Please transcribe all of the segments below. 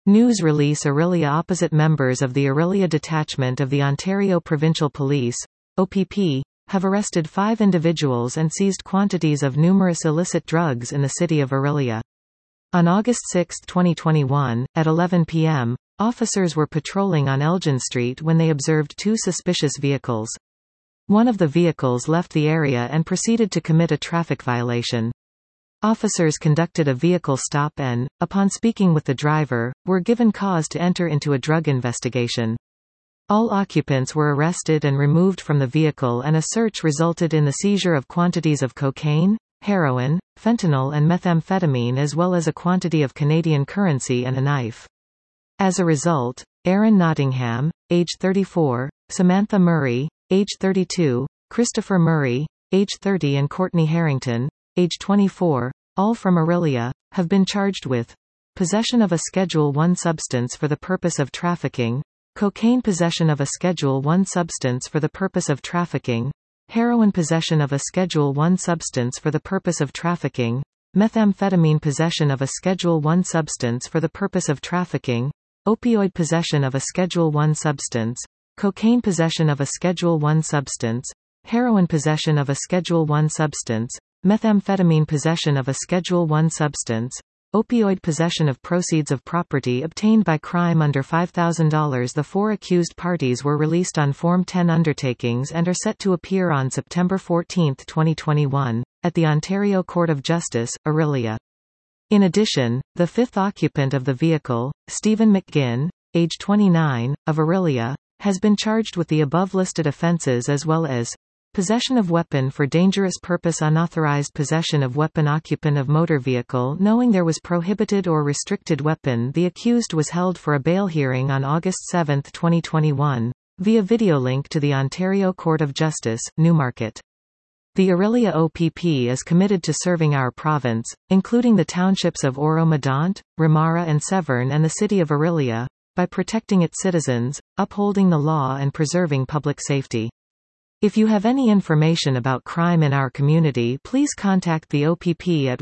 News release Orillia opposite members of the Orillia Detachment of the Ontario Provincial Police, OPP, have arrested 5 individuals and seized quantities of numerous illicit drugs in the city of Orillia. On August 6, 2021, at 11 p.m., officers were patrolling on Elgin Street when they observed 2 suspicious vehicles. One of the vehicles left the area and proceeded to commit a traffic violation. Officers conducted a vehicle stop and, upon speaking with the driver, were given cause to enter into a drug investigation. All occupants were arrested and removed from the vehicle, and a search resulted in the seizure of quantities of cocaine, heroin, fentanyl and methamphetamine, as well as a quantity of Canadian currency and a knife. As a result, Aaron Nottingham, age 34, Samantha Murray, age 32, Christopher Murray, age 30 and Courtney Harrington, age 24, all from Orillia, have been charged with possession of a Schedule I substance for the purpose of trafficking, cocaine possession of a Schedule I substance for the purpose of trafficking, heroin possession of a Schedule I substance for the purpose of trafficking, methamphetamine possession of a Schedule I substance for the purpose of trafficking, opioid possession of a Schedule I substance, cocaine possession of a Schedule I substance, heroin possession of a Schedule I substance, methamphetamine possession of a Schedule I substance, opioid possession of proceeds of property obtained by crime under $5,000. The 4 accused parties were released on Form 10 undertakings and are set to appear on September 14, 2021, at the Ontario Court of Justice, Orillia. In addition, the 5th occupant of the vehicle, Stephen McGinn, age 29, of Orillia, has been charged with the above-listed offences as well as possession of weapon for dangerous purpose, unauthorized possession of weapon, occupant of motor vehicle knowing there was prohibited or restricted weapon. The accused was held for a bail hearing on August 7, 2021, via video link to the Ontario Court of Justice, Newmarket. The Orillia OPP is committed to serving our province, including the townships of Oro-Medonte, Ramara and Severn and the city of Orillia, by protecting its citizens, upholding the law and preserving public safety. If you have any information about crime in our community, please contact the OPP at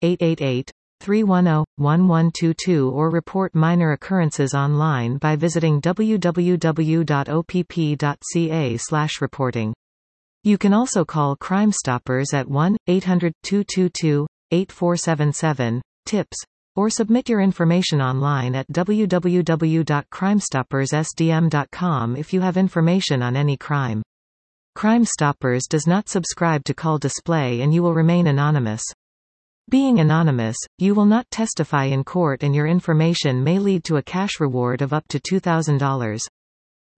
1-888-310-1122 or report minor occurrences online by visiting www.opp.ca/reporting. You can also call Crime Stoppers at 1-800-222-8477, TIPS, or submit your information online at www.crimestoppersSDM.com if you have information on any crime. Crime Stoppers does not subscribe to call display and you will remain anonymous. Being anonymous, you will not testify in court and your information may lead to a cash reward of up to $2,000.